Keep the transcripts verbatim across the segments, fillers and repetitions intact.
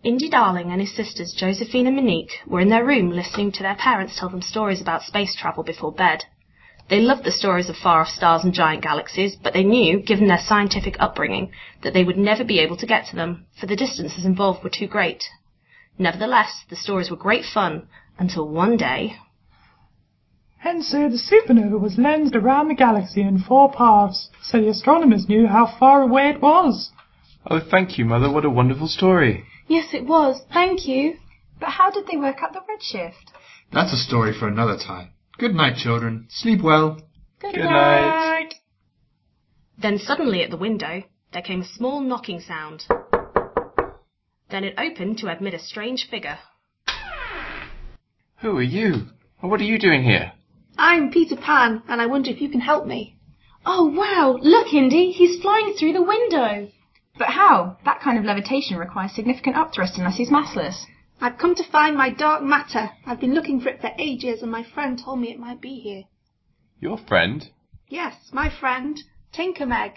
Indy Darling and his sisters Josephine and Monique were in their room listening to their parents tell them stories about space travel before bed. They loved the stories of far-off stars and giant galaxies, but they knew, given their scientific upbringing, that they would never be able to get to them, for the distances involved were too great. Nevertheless, the stories were great fun, until one day... And so the supernova was lensed around the galaxy in four paths, so the astronomers knew how far away it was. Oh, thank you, Mother. What a wonderful story. Yes, it was. Thank you. But how did they work out the redshift? That's a story for another time. Good night, children. Sleep well. Good, Good night. night. Then suddenly at the window, there came a small knocking sound. Then it opened to admit a strange figure. Who are you? And what are you doing here? I'm Peter Pan, and I wonder if you can help me. Oh, wow! Look, Indy! He's flying through the window! But how? That kind of levitation requires significant upthrust unless he's massless. I've come to find my dark matter. I've been looking for it for ages, and my friend told me it might be here. Your friend? Yes, my friend, Tinker Meg.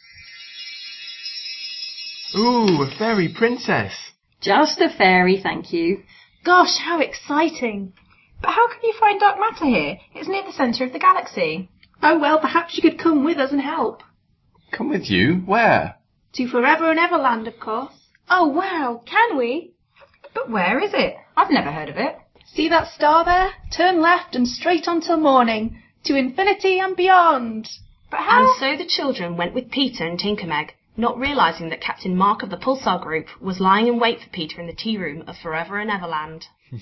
Ooh, a fairy princess. Just a fairy, thank you. Gosh, how exciting! But how can you find dark matter here? It's near the centre of the galaxy. Oh, well, perhaps you could come with us and help. Come with you? Where? To Forever and Everland, of course. Oh, wow! Can we? But where is it? I've never heard of it. See that star there? Turn left and straight on till morning, to infinity and beyond. But how? And so the children went with Peter and Tinker Meg, not realising that Captain Mark of the Pulsar Group was lying in wait for Peter in the tea room of Forever and Everland.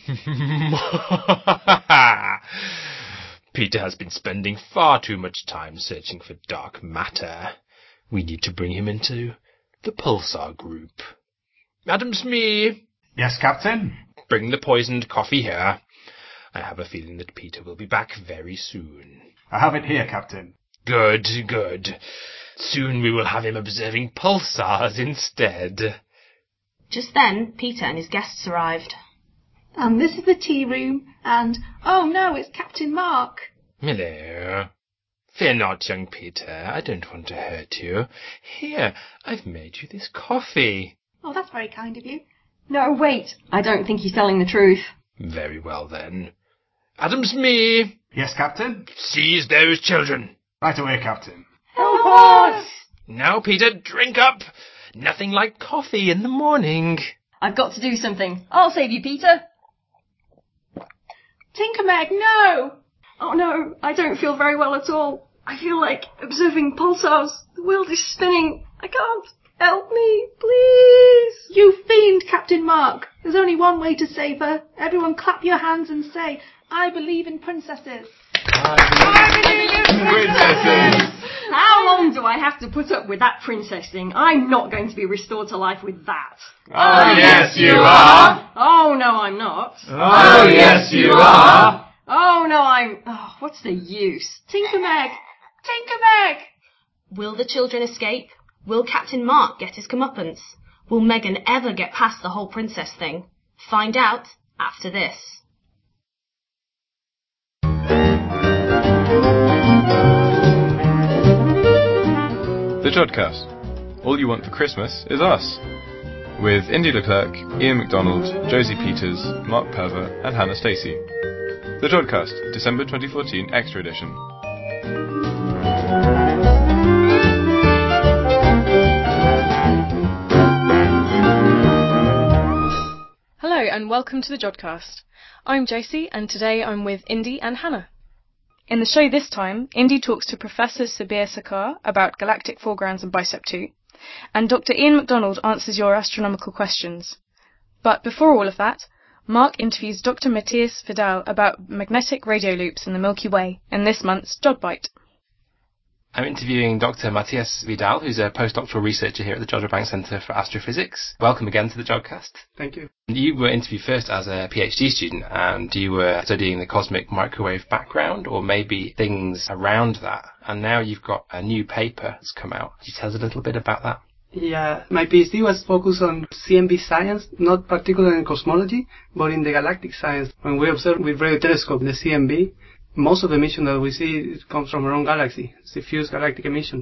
Peter has been spending far too much time searching for dark matter. We need to bring him into the Pulsar Group. Madam Smee! Yes, Captain? Bring the poisoned coffee here. I have a feeling that Peter will be back very soon. I have it here, Captain. Good, good. Soon we will have him observing pulsars instead. Just then, Peter and his guests arrived. And this is the tea room, and, oh no, it's Captain Mark. Hello. Fear not, young Peter. I don't want to hurt you. Here, I've made you this coffee. Oh, that's very kind of you. No, wait. I don't think he's telling the truth. Very well, then. Adam Smee! Yes, Captain? Seize those children. Right away, Captain. Help us! Now, Peter, drink up. Nothing like coffee in the morning. I've got to do something. I'll save you, Peter. Tinker Meg, no! Oh no, I don't feel very well at all. I feel like observing pulsars. The world is spinning. I can't. Help me, please. You fiend, Captain Mark. There's only one way to save her. Everyone clap your hands and say, I believe in princesses. I believe in princesses. How long do I have to put up with that princess thing? I'm not going to be restored to life with that. Oh, yes, you are. Oh, no, I'm not. Oh, yes, you are. Oh, no, I'm... Oh, what's the use? Tinker Meg! Tinker Meg! Will the children escape? Will Captain Mark get his comeuppance? Will Megan ever get past the whole princess thing? Find out after this. The Jodcast. All you want for Christmas is us. With Indy Leclerc, Ian McDonald, Josie Peters, Mark Perver, and Hannah Stacey. The Jodcast, December twenty fourteen Extra Edition. Hello and welcome to the Jodcast. I'm Josie and today I'm with Indy and Hannah. In the show this time, Indy talks to Professor Sabir Sarkar about galactic foregrounds and Bicep two, and Doctor Ian McDonald answers your astronomical questions. But before all of that, Mark interviews Doctor Matthias Vidal about magnetic radio loops in the Milky Way in this month's Jodbite. I'm interviewing Doctor Matthias Vidal, who's a postdoctoral researcher here at the Jodrell Bank Centre for Astrophysics. Welcome again to the Jodcast. Thank you. You were interviewed first as a PhD student, and you were studying the cosmic microwave background, or maybe things around that. And now you've got a new paper that's come out. Could you tell us a little bit about that? Yeah, my PhD was focused on C M B science, not particularly in cosmology, but in the galactic science. When we observe with radio telescope the C M B, most of the emission that we see comes from our own galaxy. It's diffuse galactic emission.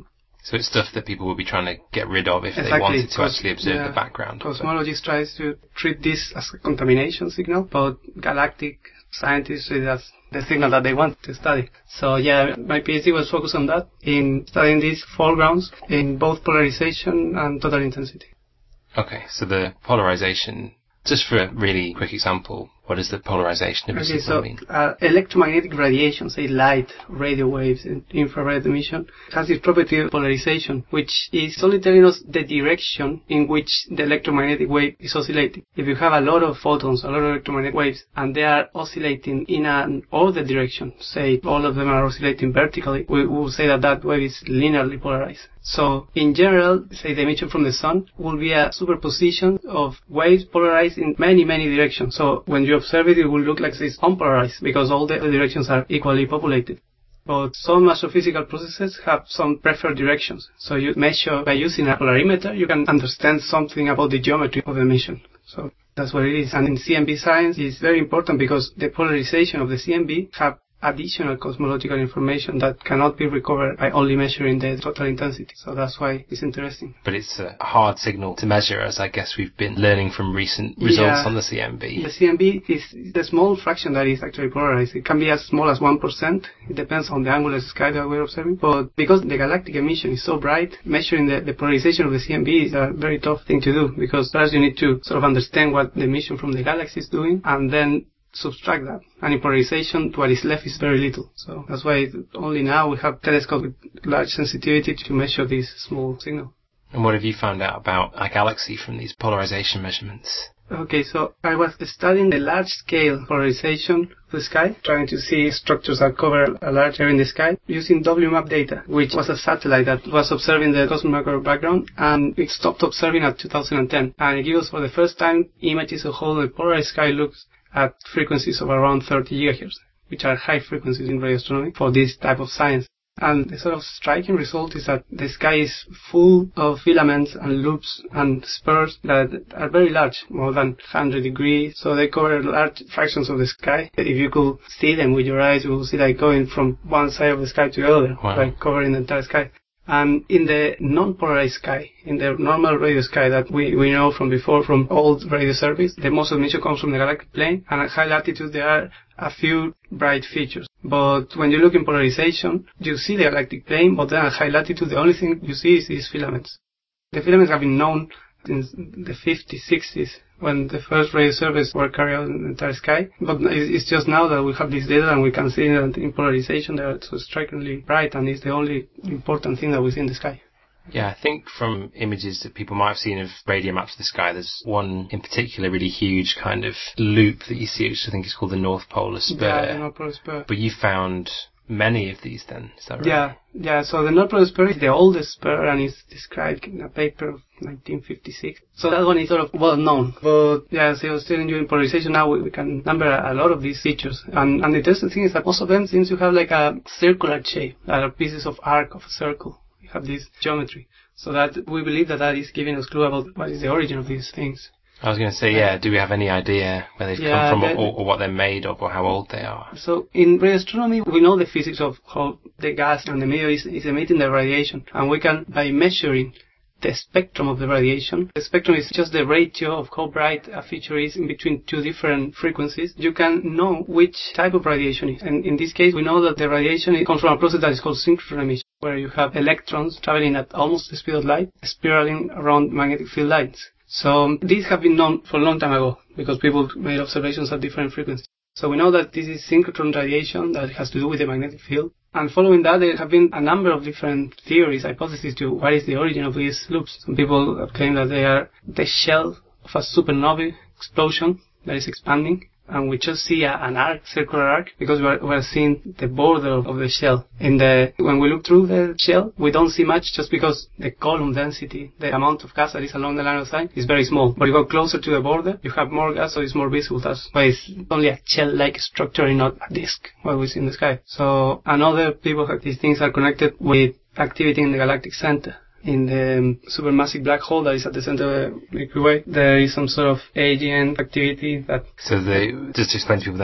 So it's stuff that people will be trying to get rid of if exactly. they wanted to Cos- actually observe yeah. the background. Cosmologists try to treat this as a contamination signal, but galactic scientists treat it as the signal that they want to study. So yeah, my PhD was focused on that, in studying these foregrounds in both polarization and total intensity. Okay, so the polarization, just for a really quick example, what is the polarization of a Okay, supernova so mean? uh, electromagnetic radiation, say light, radio waves, and infrared emission, has this property of polarization, which is only telling us the direction in which the electromagnetic wave is oscillating. If you have a lot of photons, a lot of electromagnetic waves, and they are oscillating in an ordered direction, say all of them are oscillating vertically, we will say that that wave is linearly polarized. So, in general, say the emission from the sun will be a superposition of waves polarized in many, many directions. So, when you observe it, it will look like it's unpolarized because all the directions are equally populated. But some astrophysical processes have some preferred directions. So, you measure by using a polarimeter, you can understand something about the geometry of the emission. So, that's what it is. And in C M B science, it's very important because the polarization of the C M B have additional cosmological information that cannot be recovered by only measuring the total intensity. So that's why it's interesting. But it's a hard signal to measure, as I guess we've been learning from recent results yeah. on the C M B. The C M B is the small fraction that is actually polarized. It can be as small as one percent. It depends on the angular sky that we're observing. But because the galactic emission is so bright, measuring the, the polarization of the C M B is a very tough thing to do, because first you need to sort of understand what the emission from the galaxy is doing, and then subtract that. And in polarization, what is left is very little. So that's why only now we have telescopes with large sensitivity to measure this small signal. And what have you found out about a galaxy from these polarization measurements? Okay, so I was studying the large-scale polarization of the sky, trying to see structures that cover a large area in the sky, using W MAP data, which was a satellite that was observing the cosmic microwave background, and it stopped observing at two thousand ten. And it gave us for the first time images of how the polarized sky looks at frequencies of around thirty gigahertz, which are high frequencies in radio astronomy for this type of science. And the sort of striking result is that the sky is full of filaments and loops and spurs that are very large, more than one hundred degrees. So they cover large fractions of the sky. If you could see them with your eyes, you will see like going from one side of the sky to the other, wow. like covering the entire sky. And in the non-polarized sky, in the normal radio sky that we, we know from before, from old radio surveys, the most of emission comes from the galactic plane, and at high latitude there are a few bright features. But when you look in polarization, you see the galactic plane, but then at high latitude the only thing you see is these filaments. The filaments have been known since the fifties, sixties, when the first radio surveys were carried out in the entire sky. But it's just now that we have this data and we can see that in polarization they are so strikingly bright, and it's the only important thing that we see in the sky. Yeah, I think from images that people might have seen of radio maps of the sky, there's one in particular really huge kind of loop that you see, which I think is called the North Polar Spur. Yeah, the North Polar Spur. But you found many of these then, is that right? Yeah, yeah, so the North Polar Spur is the oldest spur and is described in a paper of nineteen fifty-six. So that one is sort of well known. But yeah, as I was telling you, in polarization now we, we can number a, a lot of these features. And, and the interesting thing is that most of them seem to have like a circular shape, that are pieces of arc of a circle. We have this geometry. So that we believe that that is giving us clue about what is the origin of these things. I was going to say, yeah, do we have any idea where they've yeah, come from that, or, or what they're made of or how old they are? So in radio astronomy, we know the physics of how the gas in the middle is, is emitting the radiation. And we can, by measuring the spectrum of the radiation, the spectrum is just the ratio of how bright a feature is in between two different frequencies, you can know which type of radiation it is. And in this case, we know that the radiation comes from a process that is called synchrotron emission, where you have electrons traveling at almost the speed of light, spiraling around magnetic field lines. So these have been known for a long time ago because people made observations at different frequencies. So we know that this is synchrotron radiation that has to do with the magnetic field. And following that, there have been a number of different theories, hypotheses to what is the origin of these loops. Some people have claimed that they are the shell of a supernovae explosion that is expanding. And we just see a, an arc, circular arc, because we are, we are seeing the border of the shell. In the when we look through the shell, we don't see much just because the column density, the amount of gas that is along the line of sight, is very small. But you go closer to the border, you have more gas, so it's more visible. That's why it's only a shell-like structure and not a disk, what we see in the sky. So, and other people have these things are connected with activity in the galactic center. In the supermassive black hole that is at the center of the Milky Way, there is some sort of A G N activity that... So the, just to explain to people then, the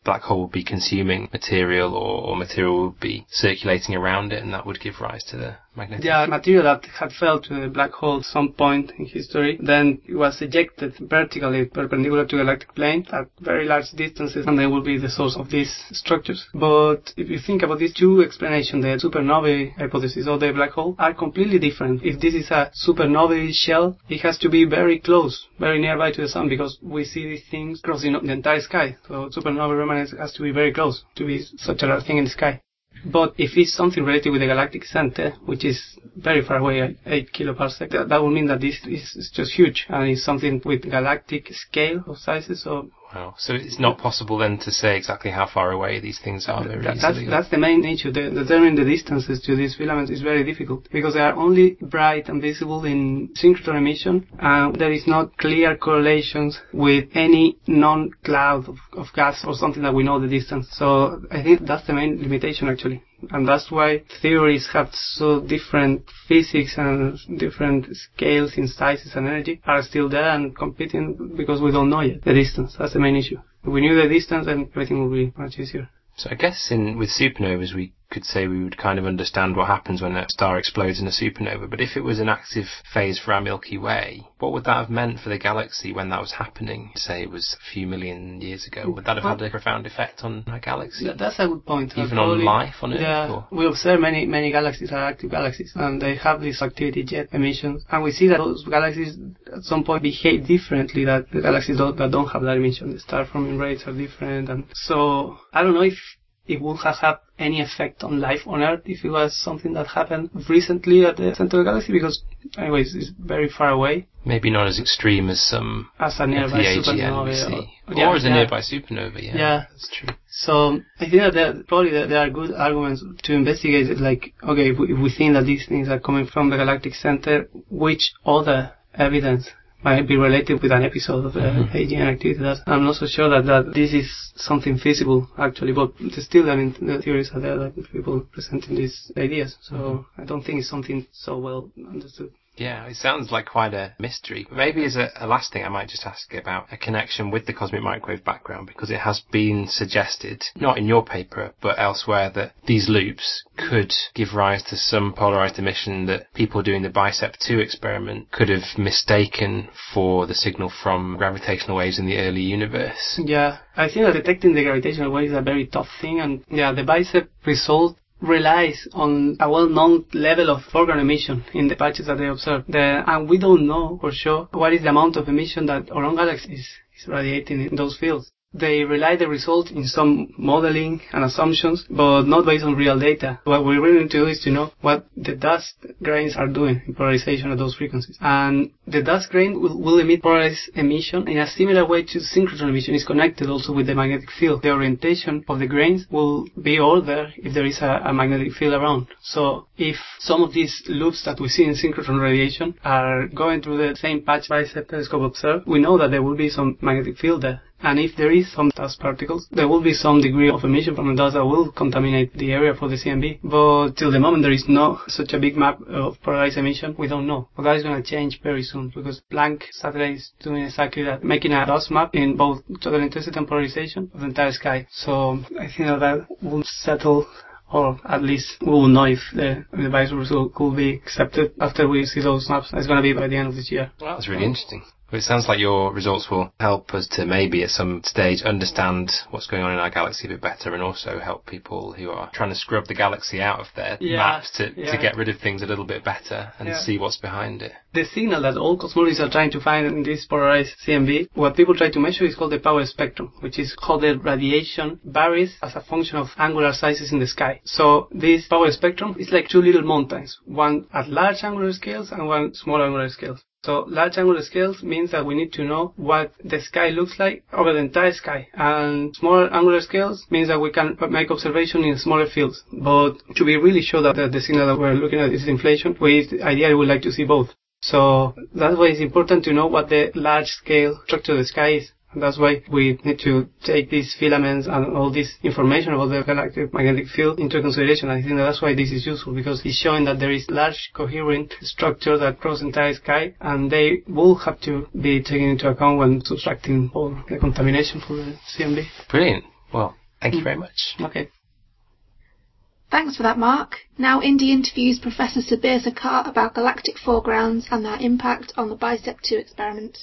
black hole would be consuming material, or, or material would be circulating around it, and that would give rise to the magnetic. Yeah, material that had fell to the black hole at some point in history, then it was ejected vertically, perpendicular to the galactic plane at very large distances, and they will be the source of these structures. But if you think about these two explanations, the supernovae hypothesis or the black hole, are completely different. If this is a supernovae shell, it has to be very close, very nearby to the sun, because we see these things crossing the entire sky. So supernovae remnants has to be very close to be such a large thing in the sky. But if it's something related with the galactic center, which is very far away, eight kiloparsec, that, that would mean that this is just huge, and it's something with galactic scale of sizes. So wow. So it's not possible then to say exactly how far away these things are very that, easily. That's, that's the main issue. The, determining the distances to these filaments is very difficult, because they are only bright and visible in synchrotron emission, and there is not clear correlations with any non-cloud of, of gas or something that we know the distance. So I think that's the main limitation, actually. And that's why theories have so different physics and different scales in sizes and energy are still there and competing, because we don't know yet the distance. That's the main issue. If we knew the distance, then everything would be much easier. So I guess in with supernovas we could say we would kind of understand what happens when a star explodes in a supernova, but if it was an active phase for our Milky Way, what would that have meant for the galaxy when that was happening? Say it was a few million years ago, would that have had a profound effect on our galaxy? That, that's a good point. Even probably, on life on Earth? Yeah, or? we observe many many galaxies are active galaxies, and they have this activity jet emissions, and we see that those galaxies at some point behave differently than the galaxies don't, that don't have that emission. The star forming rates are different, and so I don't know if it would have had any effect on life on Earth if it was something that happened recently at the center of the galaxy, because anyways it's very far away. Maybe not as extreme as some as a nearby supernova, we see. or, or yeah, as a yeah. nearby supernova. Yeah, yeah, that's true. So I think that there, probably there are good arguments to investigate it. Like, okay, if we, if we think that these things are coming from the galactic center, which other evidence might be related with an episode of uh, mm-hmm. A G N activity? That I'm not so sure that, that this is something feasible, actually, but still, I mean, the theories are there, that people presenting these ideas, so mm-hmm. I don't think it's something so well understood. Yeah, it sounds like quite a mystery. Maybe as a, a last thing, I might just ask about a connection with the cosmic microwave background, because it has been suggested, not in your paper, but elsewhere, that these loops could give rise to some polarized emission that people doing the BICEP two experiment could have mistaken for the signal from gravitational waves in the early universe. Yeah, I think that detecting the gravitational waves is a very tough thing, and yeah, the BICEP result relies on a well-known level of foreground emission in the patches that they observe. The, and we don't know for sure what is the amount of emission that our own galaxy is, is radiating in those fields. They rely the result in some modeling and assumptions, but not based on real data. What we really need to do is to know what the dust grains are doing in polarization at those frequencies. And the dust grain will, will emit polarized emission in a similar way to synchrotron emission. It's connected also with the magnetic field. The orientation of the grains will be all there if there is a, a magnetic field around. So if some of these loops that we see in synchrotron radiation are going through the same patch BICEP telescope observed, we know that there will be some magnetic field there. And if there is some dust particles, there will be some degree of emission from the dust that will contaminate the area for the C M B. But till the moment there is no such a big map of polarized emission, we don't know. But that is going to change very soon, because Planck satellite is doing exactly that, making a dust map in both total intensity and polarization of the entire sky. So I think that that will settle, or at least we will know if the, if the BICEP result could be accepted after we see those maps. It's going to be by the end of this year. Well, that's really interesting. Well, it sounds like your results will help us to maybe at some stage understand what's going on in our galaxy a bit better, and also help people who are trying to scrub the galaxy out of their yeah, maps to, yeah. to get rid of things a little bit better and yeah. see what's behind it. The signal that all cosmologists are trying to find in this polarized C M B, what people try to measure is called the power spectrum, which is how the radiation varies as a function of angular sizes in the sky. So this power spectrum is like two little mountains, one at large angular scales and one small angular scales. So large angular scales means that we need to know what the sky looks like over the entire sky, and small angular scales means that we can make observation in smaller fields. But to be really sure that the, the signal that we're looking at is inflation, we ideally would like to see both. So that's why it's important to know what the large scale structure of the sky is. And that's why we need to take these filaments and all this information about the galactic magnetic field into consideration. I think that that's why this is useful, because it's showing that there is large coherent structure that cross the entire sky, and they will have to be taken into account when subtracting all the contamination for the C M B. Brilliant. Well, thank you very much. Okay. Thanks for that, Mark. Now Indy interviews Professor Sabir Sarkar about galactic foregrounds and their impact on the BICEP two experiment.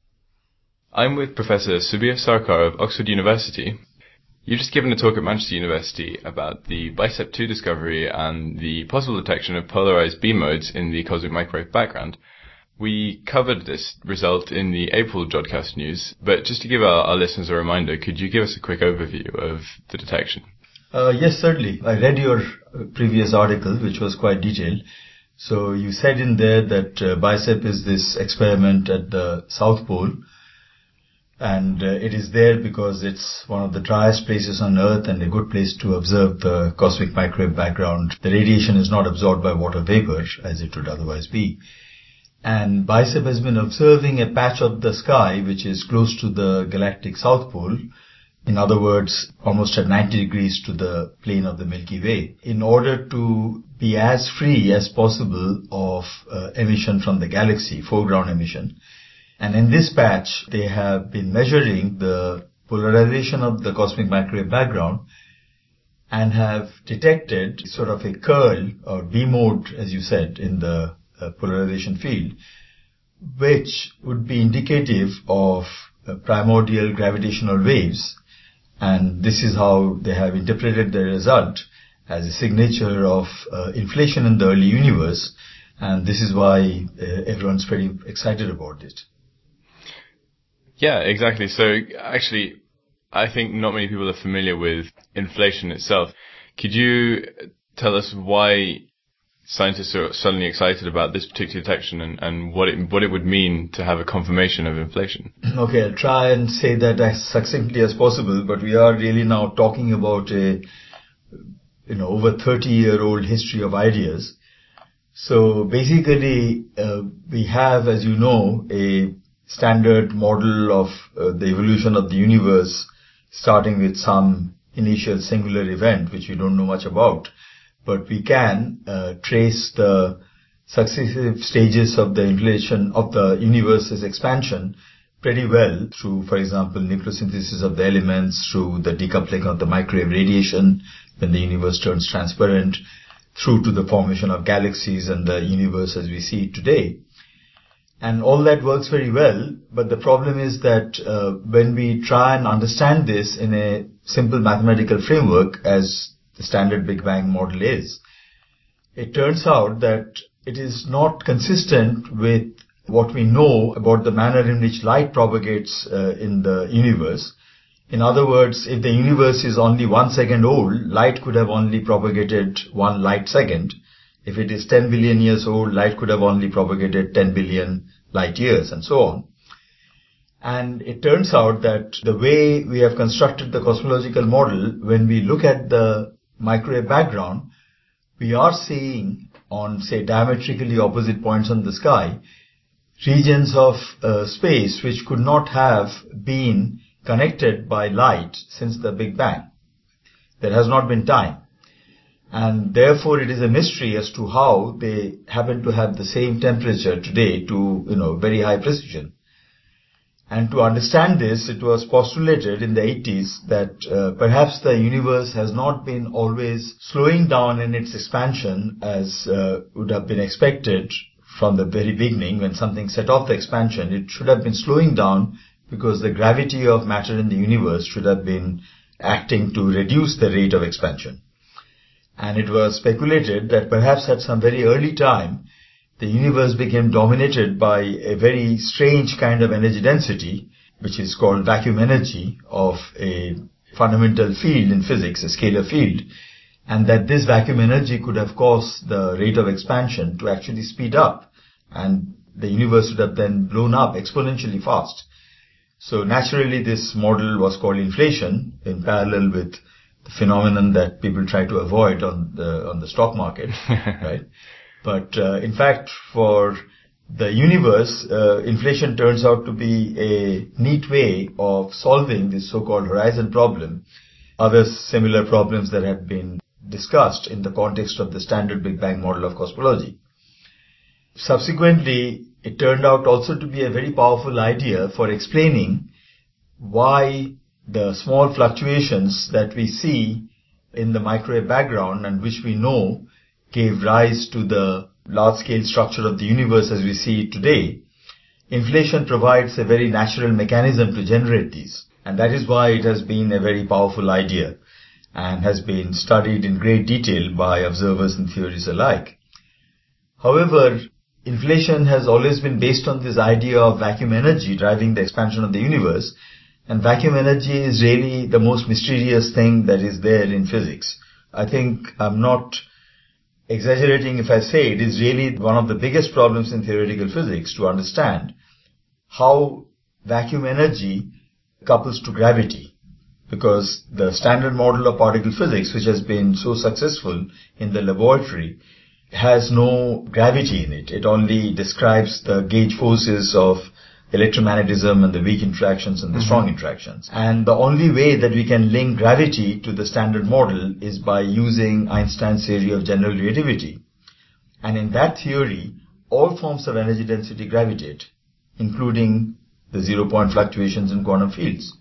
I'm with Professor Sabir Sarkar of Oxford University. You've just given a talk at Manchester University about the BICEP two discovery and the possible detection of polarized beam modes in the cosmic microwave background. We covered this result in the April Jodcast news, but just to give our, our listeners a reminder, could you give us a quick overview of the detection? Uh, yes, certainly. I read your previous article, which was quite detailed. So you said in there that uh, BICEP is this experiment at the South Pole, and uh, it is there because it's one of the driest places on Earth and a good place to observe the cosmic microwave background. The radiation is not absorbed by water vapor, as it would otherwise be. And BICEP has been observing a patch of the sky which is close to the galactic South Pole, in other words, almost at ninety degrees to the plane of the Milky Way, in order to be as free as possible of uh, emission from the galaxy, foreground emission. And in this patch, they have been measuring the polarization of the cosmic microwave background and have detected sort of a curl or B-mode, as you said, in the uh, polarization field, which would be indicative of uh, primordial gravitational waves. And this is how they have interpreted the result as a signature of uh, inflation in the early universe. And this is why uh, everyone's pretty excited about it. Yeah, exactly. So actually, I think not many people are familiar with inflation itself. Could you tell us why scientists are suddenly excited about this particular detection and, and what it what it would mean to have a confirmation of inflation? Okay, I'll try and say that as succinctly as possible, but we are really now talking about a, you know, over thirty-year-old history of ideas. So basically, uh, we have, as you know, a standard model of uh, the evolution of the universe, starting with some initial singular event, which we don't know much about. But we can uh, trace the successive stages of the inflation of the universe's expansion pretty well through, for example, nucleosynthesis of the elements, through the decoupling of the microwave radiation when the universe turns transparent, through to the formation of galaxies and the universe as we see it today. And all that works very well, but the problem is that uh, when we try and understand this in a simple mathematical framework, as the standard Big Bang model is, it turns out that it is not consistent with what we know about the manner in which light propagates uh, in the universe. In other words, if the universe is only one second old, light could have only propagated one light second. If it is ten billion years old, light could have only propagated ten billion light years, and so on. And it turns out that the way we have constructed the cosmological model, when we look at the microwave background, we are seeing on, say, diametrically opposite points on the sky, regions of uh, space which could not have been connected by light since the Big Bang. There has not been time. And therefore it is a mystery as to how they happen to have the same temperature today to, you know, very high precision. And to understand this, it was postulated in the eighties that uh, perhaps the universe has not been always slowing down in its expansion as uh, would have been expected from the very beginning. When something set off the expansion, it should have been slowing down because the gravity of matter in the universe should have been acting to reduce the rate of expansion. And it was speculated that perhaps at some very early time, the universe became dominated by a very strange kind of energy density, which is called vacuum energy of a fundamental field in physics, a scalar field, and that this vacuum energy could have caused the rate of expansion to actually speed up, and the universe would have then blown up exponentially fast. So naturally this model was called inflation, in parallel with the phenomenon that people try to avoid on the on the stock market, right? But uh, in fact, for the universe, uh, inflation turns out to be a neat way of solving this so-called horizon problem, other similar problems that have been discussed in the context of the standard Big Bang model of cosmology. Subsequently, it turned out also to be a very powerful idea for explaining why the small fluctuations that we see in the microwave background and which we know gave rise to the large-scale structure of the universe as we see it today, inflation provides a very natural mechanism to generate these. And that is why it has been a very powerful idea and has been studied in great detail by observers and theorists alike. However, inflation has always been based on this idea of vacuum energy driving the expansion of the universe, and vacuum energy is really the most mysterious thing that is there in physics. I think I'm not exaggerating if I say it is really one of the biggest problems in theoretical physics to understand how vacuum energy couples to gravity, because the standard model of particle physics, which has been so successful in the laboratory, has no gravity in it. It only describes the gauge forces of electromagnetism and the weak interactions and the mm-hmm. strong interactions. And the only way that we can link gravity to the standard model is by using Einstein's theory of general relativity. And in that theory, all forms of energy density gravitate, including the zero-point fluctuations in quantum fields.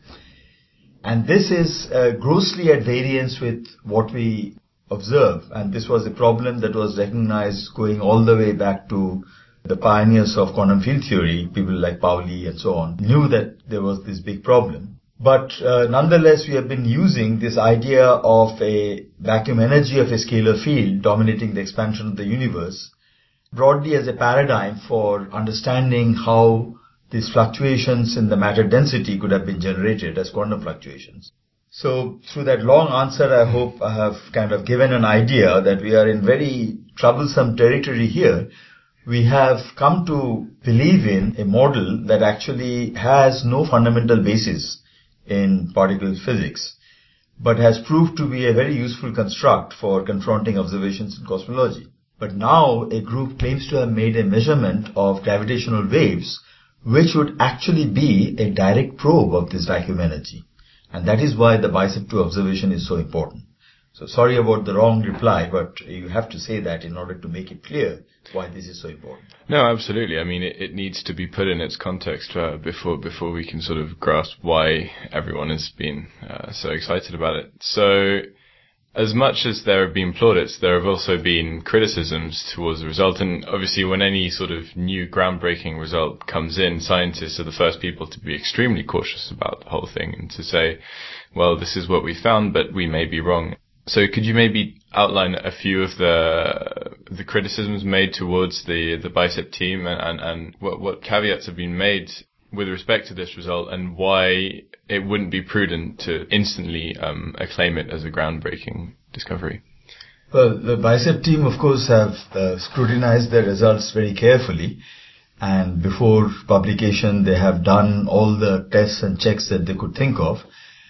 And this is uh, grossly at variance with what we observe. And this was a problem that was recognized going all the way back to the pioneers of quantum field theory, people like Pauli and so on, knew that there was this big problem. But uh, nonetheless, we have been using this idea of a vacuum energy of a scalar field dominating the expansion of the universe broadly as a paradigm for understanding how these fluctuations in the matter density could have been generated as quantum fluctuations. So through that long answer, I hope I have kind of given an idea that we are in very troublesome territory here. We have come to believe in a model that actually has no fundamental basis in particle physics, but has proved to be a very useful construct for confronting observations in cosmology. But now a group claims to have made a measurement of gravitational waves, which would actually be a direct probe of this vacuum energy. And that is why the BICEP two observation is so important. So sorry about the wrong reply, but you have to say that in order to make it clear why this is so important. No, absolutely. I mean, it, it needs to be put in its context uh, before before we can sort of grasp why everyone has been uh, so excited about it. So, as much as there have been plaudits, there have also been criticisms towards the result. And obviously, when any sort of new groundbreaking result comes in, scientists are the first people to be extremely cautious about the whole thing and to say, well, this is what we found, but we may be wrong. So could you maybe outline a few of the the criticisms made towards the, the BICEP team and, and, and what, what caveats have been made with respect to this result and why it wouldn't be prudent to instantly um, acclaim it as a groundbreaking discovery? Well, the BICEP team, of course, have uh, scrutinized their results very carefully. And before publication, they have done all the tests and checks that they could think of.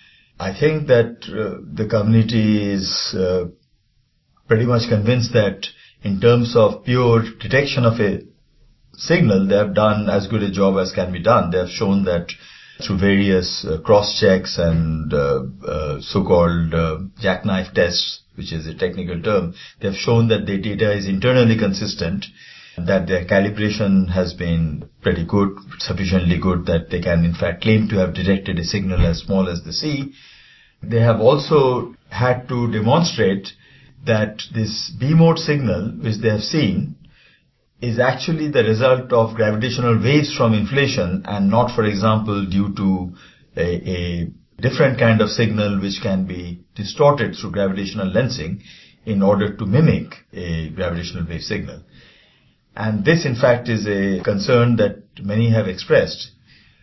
I think that uh, the community is uh, pretty much convinced that in terms of pure detection of a signal, they have done as good a job as can be done. They have shown that through various uh, cross-checks and uh, uh, so-called uh, jackknife tests, which is a technical term, they have shown that the data is internally consistent, that their calibration has been pretty good, sufficiently good that they can in fact claim to have detected a signal as small as the C. They have also had to demonstrate that this B-mode signal, which they have seen, is actually the result of gravitational waves from inflation and not, for example, due to a, a different kind of signal which can be distorted through gravitational lensing in order to mimic a gravitational wave signal. And this, in fact, is a concern that many have expressed.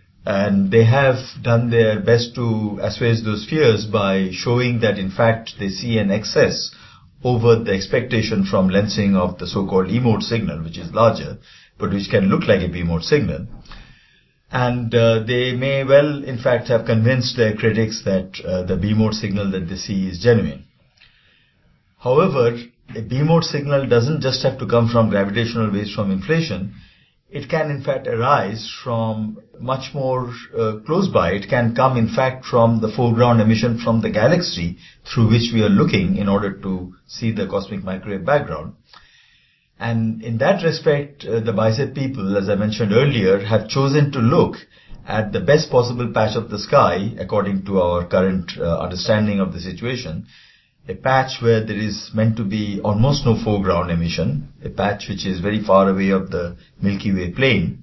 And they have done their best to assuage those fears by showing that, in fact, they see an excess over the expectation from lensing of the so-called E-mode signal, which is larger, but which can look like a B-mode signal. And uh, they may well, in fact, have convinced their critics that uh, the B-mode signal that they see is genuine. However, a B-mode signal doesn't just have to come from gravitational waves from inflation. It can in fact arise from much more uh, close by. It can come in fact from the foreground emission from the galaxy through which we are looking in order to see the cosmic microwave background. And in that respect, uh, the BICEP people, as I mentioned earlier, have chosen to look at the best possible patch of the sky, according to our current uh, understanding of the situation, a patch where there is meant to be almost no foreground emission, a patch which is very far away of the Milky Way plane,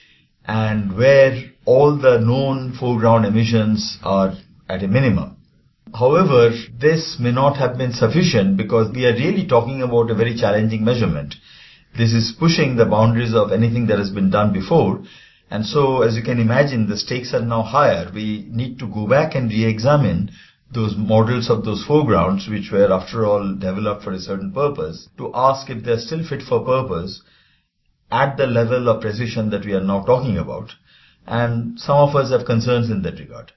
and where all the known foreground emissions are at a minimum. However, this may not have been sufficient because we are really talking about a very challenging measurement. This is pushing the boundaries of anything that has been done before, and so as you can imagine, the stakes are now higher. We need to go back and re-examine those models of those foregrounds, which were after all developed for a certain purpose, to ask if they're still fit for purpose at the level of precision that we are now talking about. And some of us have concerns in that regard.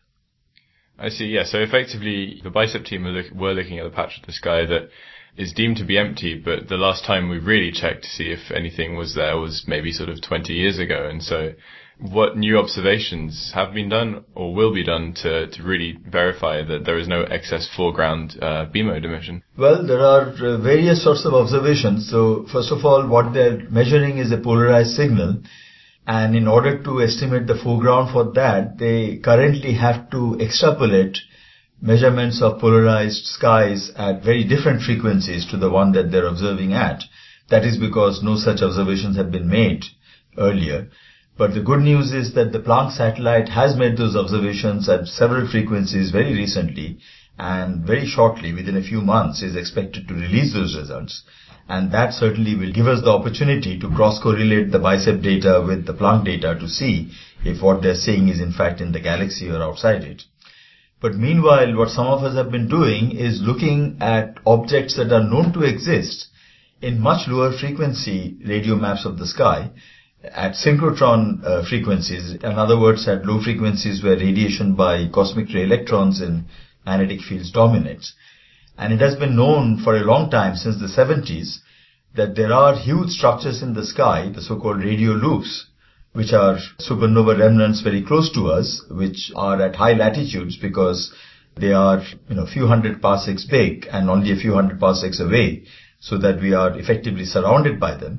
I see, yeah. So effectively, the BICEP team were, look, were looking at the patch of the sky that is deemed to be empty, but the last time we really checked to see if anything was there was maybe sort of twenty years ago. And so what new observations have been done or will be done to, to really verify that there is no excess foreground uh, B-mode emission? Well, there are uh, various sorts of observations. So first of all, what they're measuring is a polarized signal. And in order to estimate the foreground for that, they currently have to extrapolate measurements of polarized skies at very different frequencies to the one that they're observing at. That is because no such observations have been made earlier. But the good news is that the Planck satellite has made those observations at several frequencies very recently, and very shortly, within a few months, is expected to release those results. And that certainly will give us the opportunity to cross-correlate the BICEP data with the Planck data to see if what they're saying is in fact in the galaxy or outside it. But meanwhile, what some of us have been doing is looking at objects that are known to exist in much lower frequency radio maps of the sky, at synchrotron uh, frequencies, in other words, at low frequencies where radiation by cosmic ray electrons in magnetic fields dominates. And it has been known for a long time, since the seventies, that there are huge structures in the sky, the so-called radio loops, which are supernova remnants very close to us, which are at high latitudes because they are, you know, a few hundred parsecs big and only a few hundred parsecs away, so that we are effectively surrounded by them.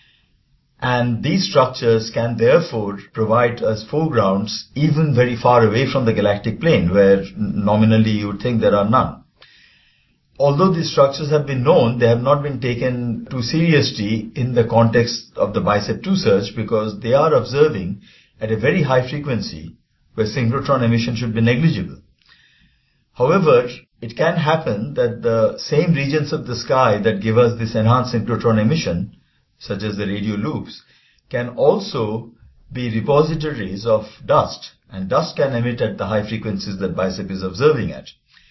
And these structures can therefore provide us foregrounds even very far away from the galactic plane, where nominally you would think there are none. Although these structures have been known, they have not been taken too seriously in the context of the BICEP two search because they are observing at a very high frequency where synchrotron emission should be negligible. However, it can happen that the same regions of the sky that give us this enhanced synchrotron emission, such as the radio loops, can also be repositories of dust, and dust can emit at the high frequencies that BICEP is observing at.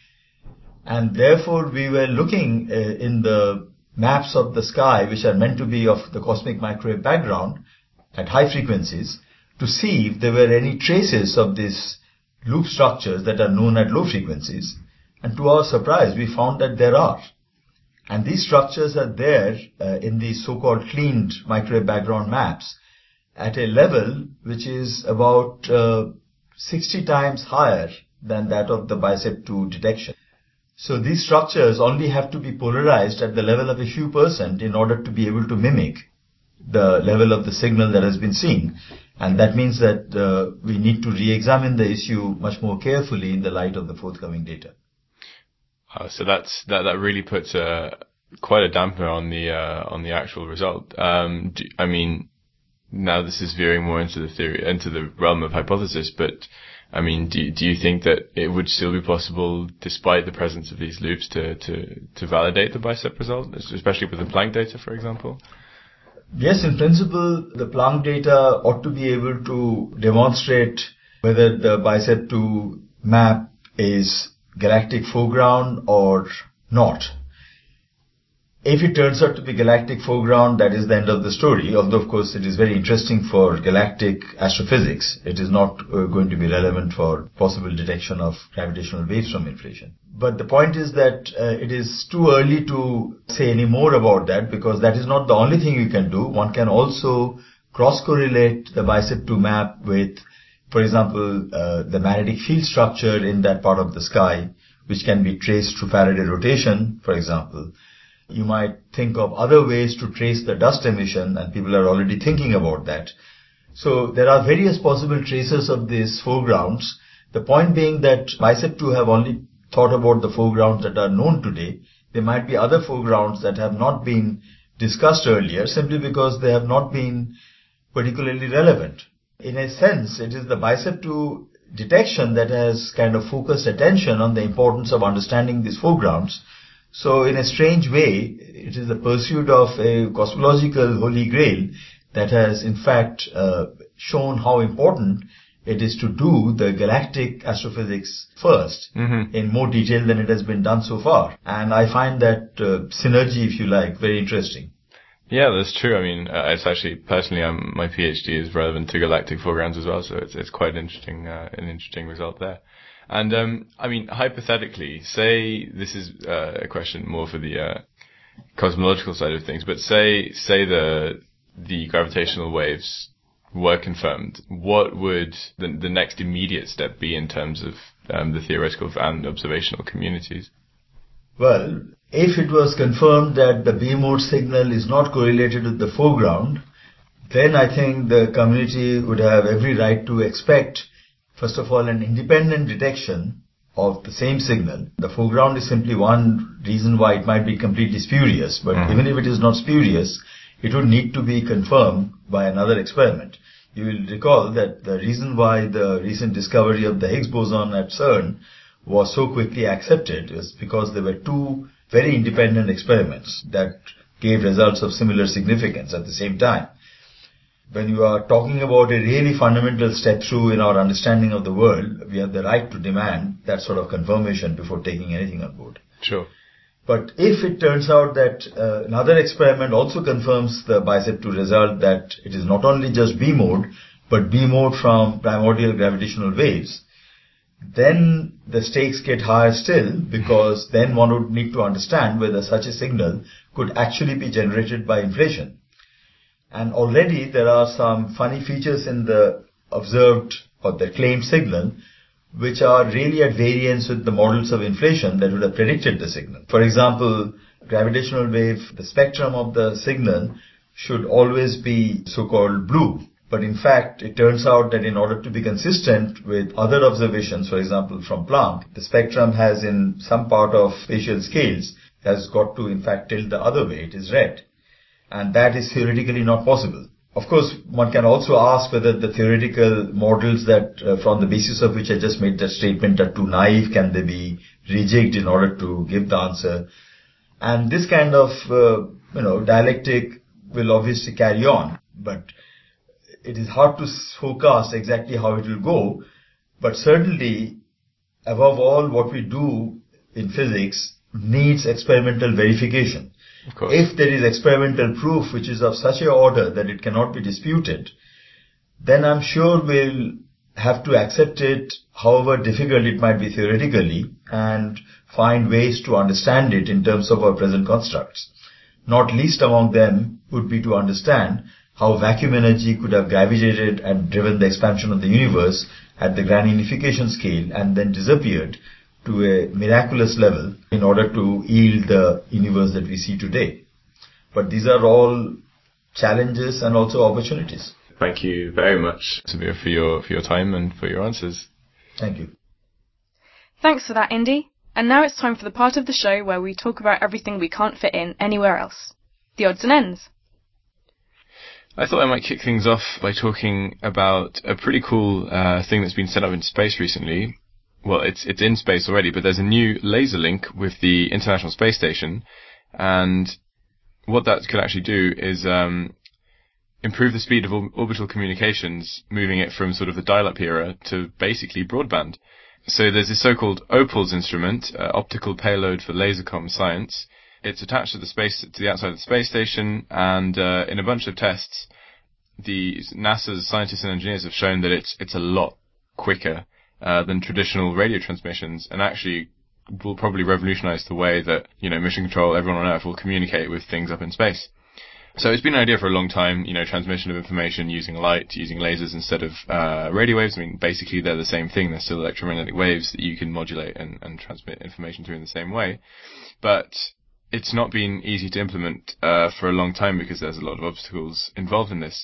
And therefore we were looking uh, in the maps of the sky, which are meant to be of the cosmic microwave background at high frequencies, to see if there were any traces of these loop structures that are known at low frequencies. And to our surprise, we found that there are. And these structures are there uh, in these so-called cleaned microwave background maps at a level which is about uh, sixty times higher than that of the BICEP two detection. So these structures only have to be polarized at the level of a few percent in order to be able to mimic the level of the signal that has been seen. And that means that uh, we need to re-examine the issue much more carefully in the light of the forthcoming data. Uh, so that's that. That really puts a quite a dampener on the uh, on the actual result. Um, do, I mean, now this is veering more into the theory, into the realm of hypothesis. But I mean, do do you think that it would still be possible, despite the presence of these loops, to to to validate the BICEP result, especially with the Planck data, for example? Yes, in principle, the Planck data ought to be able to demonstrate whether the BICEP two map is galactic foreground or not. If it turns out to be galactic foreground, that is the end of the story, although of course it is very interesting for galactic astrophysics. It is not uh, going to be relevant for possible detection of gravitational waves from inflation. But the point is that uh, it is too early to say any more about that, because that is not the only thing you can do. One can also cross-correlate the BICEP two map with, for example, uh, the magnetic field structure in that part of the sky, which can be traced through Faraday rotation, for example. You might think of other ways to trace the dust emission, and people are already thinking about that. So there are various possible traces of these foregrounds. The point being that BICEP two have only thought about the foregrounds that are known today. There might be other foregrounds that have not been discussed earlier simply because they have not been particularly relevant. In a sense, it is the BICEP two detection that has kind of focused attention on the importance of understanding these foregrounds. So in a strange way, it is the pursuit of a cosmological holy grail that has in fact uh, shown how important it is to do the galactic astrophysics first mm-hmm. in more detail than it has been done so far. And I find that uh, synergy, if you like, very interesting. Yeah, that's true. I mean, uh, it's actually, personally, um, my PhD is relevant to galactic foregrounds as well, so it's it's quite interesting, uh, an interesting result there. And, um, I mean, hypothetically, say, this is uh, a question more for the uh, cosmological side of things, but say say the the gravitational waves were confirmed, what would the, the next immediate step be in terms of um, the theoretical and observational communities? Well, if it was confirmed that the B-mode signal is not correlated with the foreground, then I think the community would have every right to expect, first of all, an independent detection of the same signal. The foreground is simply one reason why it might be completely spurious, but mm-hmm. even if it is not spurious, it would need to be confirmed by another experiment. You will recall that the reason why the recent discovery of the Higgs boson at CERN was so quickly accepted is because there were two very independent experiments that gave results of similar significance at the same time. When you are talking about a really fundamental step through in our understanding of the world, we have the right to demand that sort of confirmation before taking anything on board. Sure. But if it turns out that uh, another experiment also confirms the BICEP two result that it is not only just B mode, but B mode from primordial gravitational waves, then the stakes get higher still, because then one would need to understand whether such a signal could actually be generated by inflation. And already there are some funny features in the observed or the claimed signal which are really at variance with the models of inflation that would have predicted the signal. For example, gravitational wave, the spectrum of the signal should always be so-called blue. But in fact, it turns out that in order to be consistent with other observations, for example from Planck, the spectrum has in some part of spatial scales has got to in fact tilt the other way, it is red. And that is theoretically not possible. Of course, one can also ask whether the theoretical models that, uh, from the basis of which I just made that statement, are too naive. Can they be rejigged in order to give the answer? And this kind of, uh, you know, dialectic will obviously carry on. But it is hard to forecast exactly how it will go. But certainly, above all, what we do in physics needs experimental verification. If there is experimental proof which is of such a order that it cannot be disputed, then I'm sure we'll have to accept it, however difficult it might be theoretically, and find ways to understand it in terms of our present constructs. Not least among them would be to understand how vacuum energy could have gravitated and driven the expansion of the universe at the grand unification scale and then disappeared to a miraculous level in order to yield the universe that we see today. But these are all challenges and also opportunities. Thank you very much, Sabir, for your for your time and for your answers. Thank you. Thanks for that, Indy. And now it's time for the part of the show where we talk about everything we can't fit in anywhere else. The odds and ends. I thought I might kick things off by talking about a pretty cool uh, thing that's been set up in space recently. Well, it's it's in space already, but there's a new laser link with the International Space Station, and what that could actually do is um, improve the speed of orbital communications, moving it from sort of the dial-up era to basically broadband. So there's this so-called OPALS instrument, uh, Optical Payload for Lasercom Science. It's attached to the space to the outside of the space station, and uh, in a bunch of tests, the NASA's scientists and engineers have shown that it's it's a lot quicker Uh, than traditional radio transmissions, and actually will probably revolutionize the way that, you know, mission control, everyone on Earth will communicate with things up in space. So it's been an idea for a long time, you know, transmission of information using light, using lasers instead of uh, radio waves. I mean, basically they're the same thing. They're still electromagnetic waves that you can modulate and, and transmit information through in the same way. But it's not been easy to implement uh, for a long time because there's a lot of obstacles involved in this.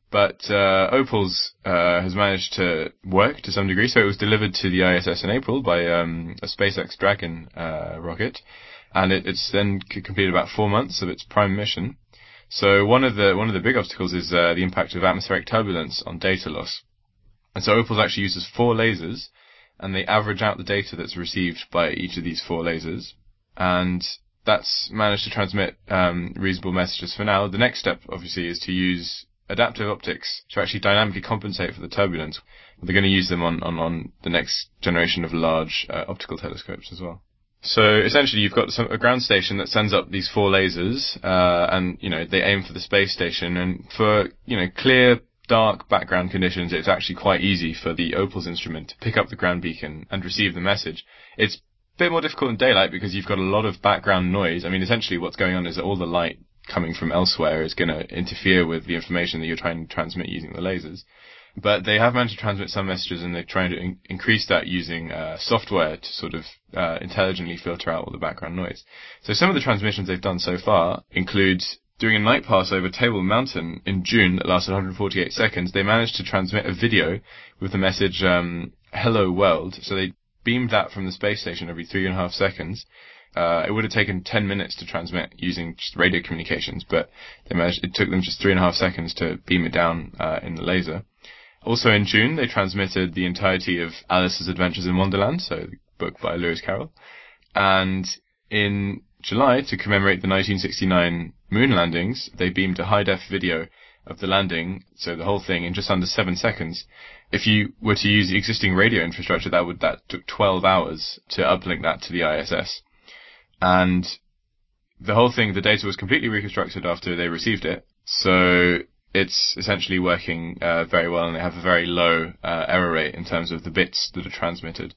But uh, Opals uh, has managed to work to some degree. So it was delivered to the I S S in April by um, a SpaceX Dragon uh, rocket, and it, it's then c- completed about four months of its prime mission. So one of the one of the big obstacles is uh, the impact of atmospheric turbulence on data loss. And so Opals actually uses four lasers, and they average out the data that's received by each of these four lasers, and that's managed to transmit um, reasonable messages for now. The next step, obviously, is to use adaptive optics to actually dynamically compensate for the turbulence. They're going to use them on, on, on the next generation of large uh, optical telescopes as well. So essentially, you've got some, a ground station that sends up these four lasers, uh, and you know they aim for the space station. And for you know clear, dark background conditions, it's actually quite easy for the Opals instrument to pick up the ground beacon and receive the message. It's a bit more difficult in daylight because you've got a lot of background noise. I mean, essentially, what's going on is that all the light coming from elsewhere is going to interfere with the information that you're trying to transmit using the lasers. But they have managed to transmit some messages, and they're trying to in- increase that using uh, software to sort of uh, intelligently filter out all the background noise. So some of the transmissions they've done so far include doing a night pass over Table Mountain in June that lasted one hundred forty-eight seconds. They managed to transmit a video with the message, um, "Hello World." So they beamed that from the space station every three and a half seconds. Uh, it would have taken ten minutes to transmit using just radio communications, but they managed, it took them just three and a half seconds to beam it down uh, in the laser. Also in June, they transmitted the entirety of Alice's Adventures in Wonderland, so the book by Lewis Carroll. And in July, to commemorate the nineteen sixty-nine moon landings, they beamed a high-def video of the landing, so the whole thing, in just under seven seconds. If you were to use the existing radio infrastructure, that would that took twelve hours to uplink that to the I S S. And the whole thing, the data was completely reconstructed after they received it, so it's essentially working uh, very well, and they have a very low uh, error rate in terms of the bits that are transmitted.